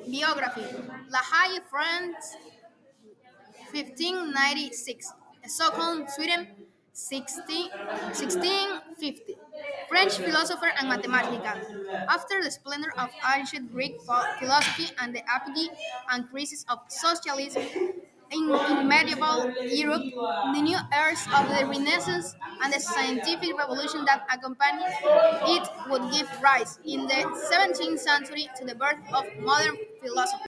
Biography La Haye, France, 1596. Stockholm, Sweden, 1650. French philosopher and mathematician. After the splendor of ancient Greek philosophy and the apogee and crisis of socialism in medieval Europe, the new eras of the Renaissance and the scientific revolution that accompanied it would give rise, in the 17th century, to the birth of modern philosophy.